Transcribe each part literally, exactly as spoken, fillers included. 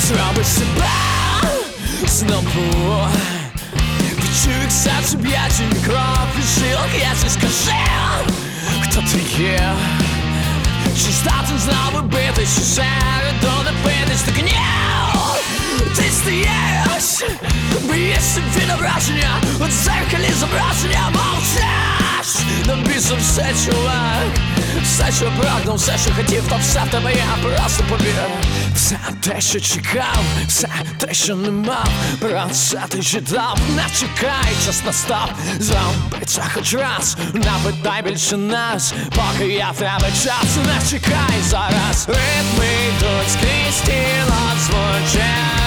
Зроби себе знову. Відчуй, як серце б'ється, кров і жилки. Я тобі скажи, хто ти є. Чи здатен знову бити, чи середу не битись, так ні. Ти стаєш, боїшся відображення, у дзеркалі зображення мовчиш. До бісу все, чувак, все, що прагнув, все, що хотів, то все в тебе є, просто повір. Все те, що чекав, все те, що не мав, про це ти читав. Не чекай, час настав, зроби це хоч раз. Напитай більше нас, поки я в тебе час. Не чекай зараз, ритми йдуть скрізь тіло звучиш.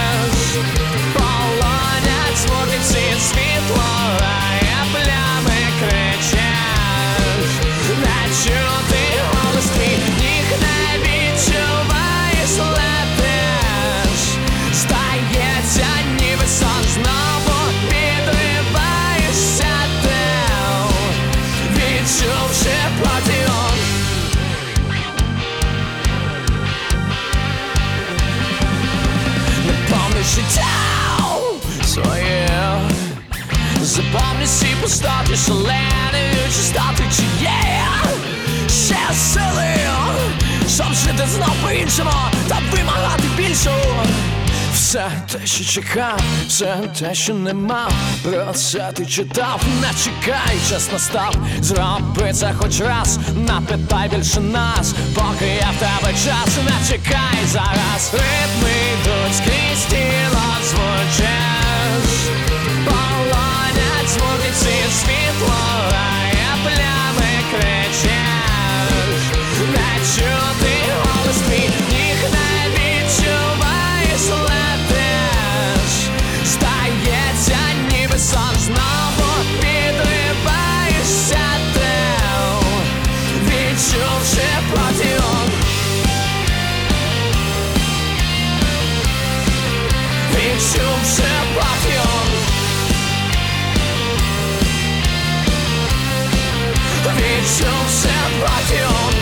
Полонять звуки, всі світло, рає плями кричиш. Не чути голос твій, ніг не відчуваєш, летиш. Стається ніби сон, знову підриваєшся ти, відчувши подіум. Напомни життя своє, запомни всі пустоти, шаленою чистоти, чи є ще сили, щоб жити знов по-іншому та вимагати більшого. Все те, що чекав, все те, що не мав, про це ти читав. Не чекай, час настав, зроби це хоч раз. Напитай більше нас, поки я в тебе час. Не чекай зараз, ритми йдуть скрізь тіло звучиш. Полонять звуки, всі світло, рає плями кричиш. Не чути голос твій, ніг не відчуваєш, летиш. Стається ніби сон, знову підриваєшся ти, відчувши подіум. Відчувши подіум. Відчувши подіум.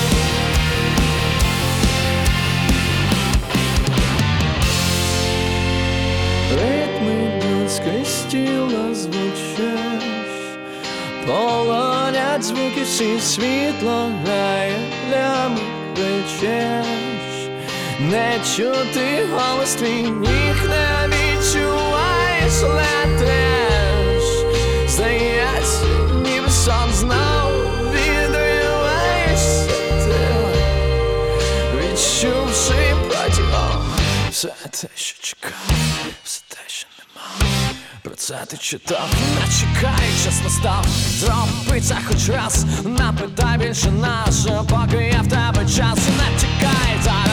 Ритми йдуть скрізь тіло звучиш. Полонять звуки, всі світло, грає плями кричиш. Не чути голос твій, ніг не відчуваєш, летиш. Здається, ніби сон, знов відриваєшся ти, відчувши подіум. Все те, що чекав, все те, що не мав, про це ти читав. Не чекай, час настав, зроби це хоч раз. Напитай більше нас, поки я в тебе час. Не чекай зараз.